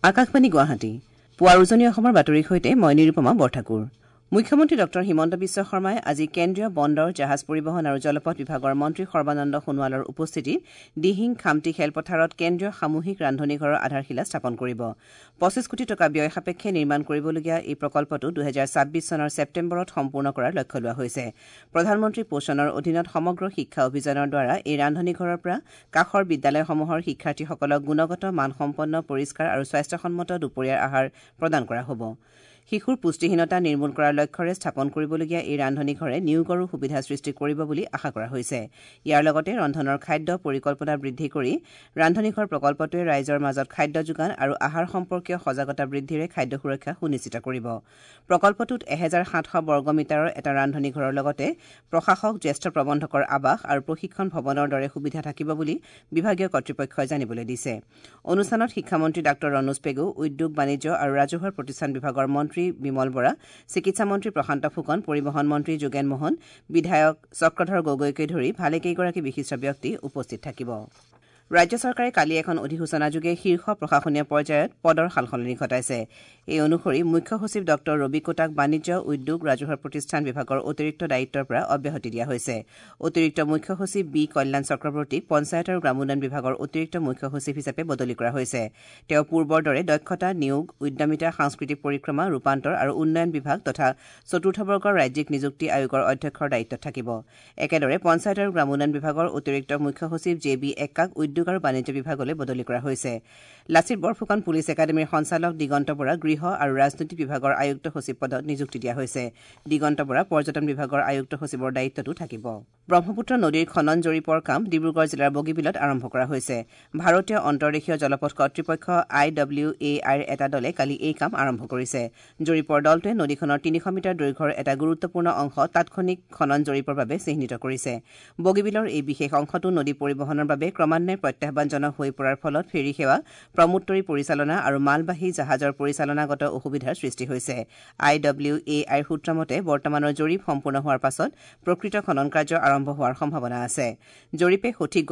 আকাশবাণী গুৱাহাটী পুৱাৰ উজনি অসমৰ বাতৰিৰ সৈতে মই নিৰুপমা বৰঠাকুৰ। মুখ্যমন্ত্ৰী ডঃ হিমন্ত বিশ্ব শৰ্মাই আজি কেন্দ্ৰীয় বন্দৰ জাহাজ পৰিবহণ আৰু জলপথ বিভাগৰ মন্ত্ৰী সৰ্বানন্দ সোণোৱালৰ উপস্থিতিত দিহিং খামটি খেলপথাৰত কেন্দ্ৰীয় সামূহিক ৰান্ধনীঘৰৰ আধাৰশিলা স্থাপন কৰিব। ২৫ কোটি টকা ব্যয় সাপেক্ষে নিৰ্মাণ কৰিবলগীয়া এই প্ৰকল্পটো ২০২৬ চনৰ ছেপ্টেম্বৰত সম্পূৰ্ণ কৰাৰ লক্ষ্য লোৱা হৈছে। প্ৰধানমন্ত্ৰী পোষণৰ অধীনত সমগ্ৰ শিক্ষা অভিযানৰ দ্বাৰা এই ৰান্ধনীঘৰৰ পৰা কাষৰ বিদ্যালয়সমূহৰ শিক্ষাৰ্থীসকলক গুণগত মানসম্পন্ন পৰিষ্কাৰ আৰু স্বাস্থ্যসন্মত দুপৰীয়াৰ আহাৰ প্ৰদান কৰা হ'ব। শিশুৰ পুষ্টিহীনতা নিৰ্মূল কৰাৰ লক্ষ্যৰে স্থাপন কৰিবলগীয়া এই ৰান্ধনীঘৰে নিয়োগৰো সুবিধা সৃষ্টি কৰিব বুলি আশা কৰা হৈছে। ইয়াৰ লগতে ৰন্ধনৰ খাদ্য পৰিকল্পনা বৃদ্ধি কৰি ৰান্ধনীঘৰ প্ৰকল্পটোৱে ৰাইজৰ মাজত খাদ্য যোগান আৰু আহাৰ সম্পৰ্কীয় সজাগতা বৃদ্ধিৰে খাদ্য সুৰক্ষা সুনিশ্চিত কৰিব। প্ৰকল্পটোত ১৭০০ বৰ্গমিটাৰৰ এটা ৰান্ধনীঘৰৰ লগতে প্ৰশাসক, জ্যেষ্ঠ প্ৰবন্ধকৰ আৱাস আৰু প্ৰশিক্ষণ ভৱনৰ দৰে সুবিধা থাকিব বুলি বিভাগীয় কৰ্তৃপক্ষই জানিবলৈ দিছে। অনুষ্ঠানত শিক্ষামন্ত্ৰী ডাঃ ৰণোজ পেগু, উদ্যোগ, বাণিজ্য আৰু ৰাজহুৱা প্ৰতিষ্ঠান বিভাগৰ মন্ত্ৰী বিমল বৰা, চিকিৎসা মন্ত্ৰী প্ৰশান্ত ফুকন, পৰিবহণ মন্ত্ৰী যোগেন মোহন, বিধায়ক চক্ৰধৰ গগৈকে ধৰি ভালেকেইগৰাকী বিশিষ্ট ব্যক্তি উপস্থিত থাকিব। ৰাজ্য চৰকাৰে কালি এখন অধিসূচনাযোগে শীৰ্ষ প্ৰশাসনীয় পৰ্যায়ত পদৰ সালসলনি ঘটাইছে। এই অনুসৰি মুখ্য সচিব ডঃ ৰবি কোটাক বাণিজ্য, উদ্যোগ, ৰাজহুৱা প্ৰতিষ্ঠান বিভাগৰ অতিৰিক্ত দায়িত্বৰ পৰা অব্যাহতি দিয়া হৈছে। অতিৰিক্ত মুখ্য সচিব বি কল্যাণ চক্ৰৱৰ্তীক পঞ্চায়ত আৰু গ্ৰামোন্নয়ন বিভাগৰ অতিৰিক্ত মুখ্য সচিব হিচাপে বদলি কৰা হৈছে। তেওঁ পূৰ্বৰ দৰে দক্ষতা, নিয়োগ, উদ্যমিতা, সাংস্কৃতিক পৰিক্ৰমা, ৰূপান্তৰ আৰু উন্নয়ন বিভাগ তথা চতুৰ্থ বৰ্গৰ ৰাজ্যিক নিযুক্তি আয়োগৰ অধ্যক্ষৰ দায়িত্বত থাকিব। একেদৰে পঞ্চায়ত আৰু গ্ৰামোন্নয়ন বিভাগৰ অতিৰিক্ত মুখ্য সচিব জে বি এক্কাক উদ্যোগ আৰু বাণিজ্য বিভাগলৈ বদলি কৰা হৈছে। লাচিত বৰফুকন পুলিচ একাডেমীৰ সঞ্চালক দিগন্ত বৰা গৃহ আৰু ৰাজনৈতিক বিভাগৰ আয়ুক্ত সচিব পদত নিযুক্তি দিয়া হৈছে। দিগন্ত বৰা পৰ্যটন বিভাগৰ আয়ুক্ত সচিবৰ দায়িত্বতো থাকিব। ব্ৰহ্মপুত্ৰ নদীৰ খনন জৰীপৰ কাম ডিব্ৰুগড় জিলাৰ বগীবিলত আৰম্ভ কৰা হৈছে। ভাৰতীয় অন্তৰ্দেশীয় জলপথ কৰ্তৃপক্ষ IWAIৰ এটা দলে কালি এই কাম আৰম্ভ কৰিছে। জৰীপৰ দলটোৱে নদীখনৰ ৩০০ মিটাৰ দৈৰ্ঘ্যৰ এটা গুৰুত্বপূৰ্ণ অংশ তাৎক্ষণিক খনন জৰীপৰ বাবে চিহ্নিত কৰিছে। বগীবিলৰ এই বিশেষ অংশটো নদী পৰিবহণৰ বাবে ক্ৰমান্বয়ে প্ৰত্যাহ্বানজনক হৈ পৰাৰ ফলত ফেৰী সেৱা, প্ৰমোত্তৰী পৰিচালনা আৰু মালবাহী জাহাজৰ পৰিচালনাগত অসুবিধাৰ সৃষ্টি হৈছে। IWAIৰ সূত্ৰ মতে বৰ্তমানৰ জৰীপ সম্পূৰ্ণ হোৱাৰ পাছত প্ৰকৃত খনন কাৰ্য আৰম্ভ হোৱাৰ সম্ভাৱনা আছে। জৰীপে সঠিক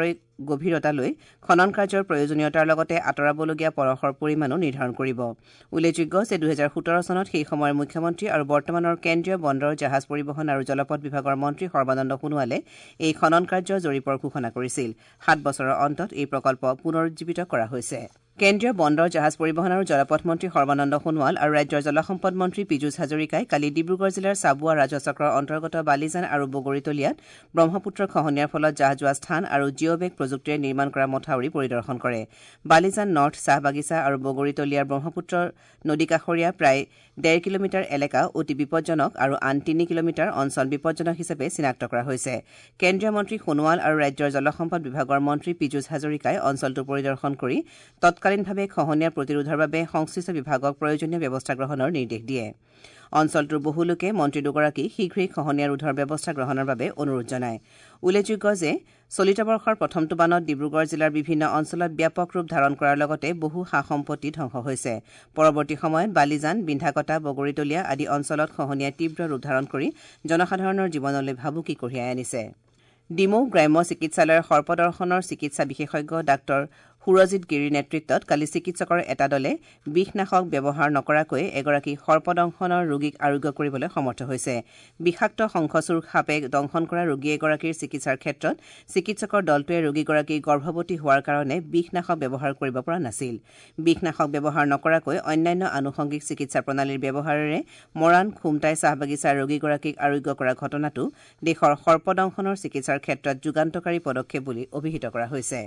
গভীৰতালৈ খনন কাৰ্যৰ প্ৰয়োজনীয়তাৰ লগতে আঁতৰাবলগীয়া পলসৰ পৰিমাণো নিৰ্ধাৰণ কৰিব। উল্লেখযোগ্য যে ২০১৭ চনত সেই সময়ৰ মুখ্যমন্ত্ৰী আৰু বৰ্তমানৰ কেন্দ্ৰীয় বন্দৰ, জাহাজ পৰিবহণ আৰু জলপথ বিভাগৰ মন্ত্ৰী সৰ্বানন্দ সোণোৱালে এই খনন কাৰ্য জৰীপৰ ঘোষণা কৰিছিল। ৭ বছৰৰ অন্তত এই প্ৰকল্প পুনৰুজ্জীৱিত কৰা হৈছে। কেন্দ্ৰীয় বন্দৰ, জাহাজ পৰিবহণ আৰু জলপথ মন্ত্ৰী সৰ্বানন্দ সোণোৱাল আৰু ৰাজ্যৰ জলসম্পদ মন্ত্ৰী পীযুষ হাজৰিকাই কালি ডিব্ৰুগড় জিলাৰ চাবুৱা ৰাজহ চক্ৰৰ অন্তৰ্গত বালিজান আৰু বগৰীতলিয়াত ব্ৰহ্মপুত্ৰৰ খহনীয়াৰ ফলত জাহ যোৱা স্থান আৰু জিঅ'বেগ প্ৰযুক্তিৰে নিৰ্মাণ কৰা মথাউৰি পৰিদৰ্শন কৰে। বালিজান নৰ্থ চাহ বাগিচা আৰু বগৰীতলিয়াৰ ব্ৰহ্মপুত্ৰ নদীকাষৰীয়া প্ৰায় ১.৫ কিলোমিটাৰ এলেকা অতি বিপদজনক আৰু আন ৩ কিলোমিটাৰ অঞ্চল বিপদজনক হিচাপে চিনাক্ত কৰা হৈছে। কেন্দ্ৰীয় মন্ত্ৰী সোণোৱাল আৰু ৰাজ্যৰ জলসম্পদ বিভাগৰ মন্ত্ৰী পীযুষ হাজৰিকাই অঞ্চলটো পৰিদৰ্শন কৰি তৎকালীনভাৱে খহনীয়া প্ৰতিৰোধৰ বাবে সংশ্লিষ্ট বিভাগক প্ৰয়োজনীয় ব্যৱস্থা গ্ৰহণৰ নিৰ্দেশ দিয়ে। অঞ্চলটোৰ বহু লোকে মন্ত্ৰী দুগৰাকীক শীঘ্ৰেই খহনীয়া ৰোধৰ ব্যৱস্থা গ্ৰহণৰ বাবে অনুৰোধ জনায়। উল্লেখযোগ্য যে চলিত বৰ্ষৰ প্ৰথমটো বানত ডিব্ৰুগড় জিলাৰ বিভিন্ন অঞ্চলত ব্যাপক ৰূপ ধাৰণ কৰাৰ লগতে বহু সা সম্পত্তি ধ্বংস হৈছে। পৰৱৰ্তী সময়ত বালিজান, বিন্ধাকটা, বগৰীতলীয়া আদি অঞ্চলত খহনীয়াই তীব্ৰ ৰূপ ধাৰণ কৰি জনসাধাৰণৰ জীৱনলৈ ভাবুকি কঢ়িয়াই আনিছে। ডিমৌ গ্ৰাম্য চিকিৎসালয়ৰ সৰ্পদৰ্শনৰ চিকিৎসা বিশেষজ্ঞ ডাঃ সুৰজিৎ গিৰিৰ নেতৃত্বত কালি চিকিৎসকৰ এটা দলে বিষনাশক ব্যৱহাৰ নকৰাকৈ এগৰাকী সৰ্পদংশনৰ ৰোগীক আৰোগ্য কৰিবলৈ সমৰ্থ হৈছে। বিষাক্ত শংখচূড় সাপে দংশন কৰা ৰোগী এগৰাকীৰ চিকিৎসাৰ ক্ষেত্ৰত চিকিৎসকৰ দলটোৱে ৰোগীগৰাকী গৰ্ভৱতী হোৱাৰ কাৰণে বিষনাশক ব্যৱহাৰ কৰিব পৰা নাছিল। বিষনাশক ব্যৱহাৰ নকৰাকৈ অন্যান্য আনুষংগিক চিকিৎসা প্ৰণালীৰ ব্যৱহাৰেৰে মৰাণ, খুমটাই চাহ বাগিচাৰ ৰোগীগৰাকীক আৰোগ্য কৰা ঘটনাটো দেশৰ সৰ্পদংশনৰ চিকিৎসাৰ ক্ষেত্ৰত যুগান্তকাৰী পদক্ষেপ বুলি অভিহিত কৰা হৈছে।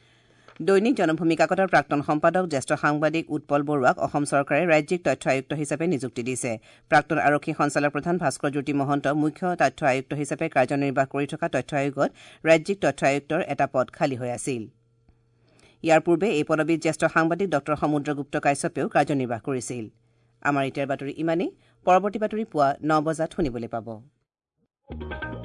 দৈনিক জনভূমি কাকতৰ প্ৰাক্তন সম্পাদক জ্যেষ্ঠ সাংবাদিক উৎপল বৰুৱাক অসম চৰকাৰে ৰাজ্যিক তথ্য আয়ুক্ত হিচাপে নিযুক্তি দিছে। প্ৰাক্তন আৰক্ষী সঞ্চালকপ্ৰধান ভাস্কৰজ্যোতি মহন্ত মুখ্য তথ্য আয়ুক্ত হিচাপে কাৰ্যনিৰ্বাহ কৰি থকা তথ্য আয়োগত ৰাজ্যিক তথ্য আয়ুক্তৰ এটা পদ খালী হৈ আছিল। ইয়াৰ পূৰ্বে এই পদবীত জ্যেষ্ঠ সাংবাদিক ডঃ সমুদ্ৰগুপ্ত কাশ্যপেও কাৰ্যনিৰ্বাহ কৰিছিল। আমাৰ এতিয়াৰ বাতৰি ইমানেই। পৰৱৰ্তী বাতৰি পুৱা ৯ বজাত শুনিবলৈ পাব।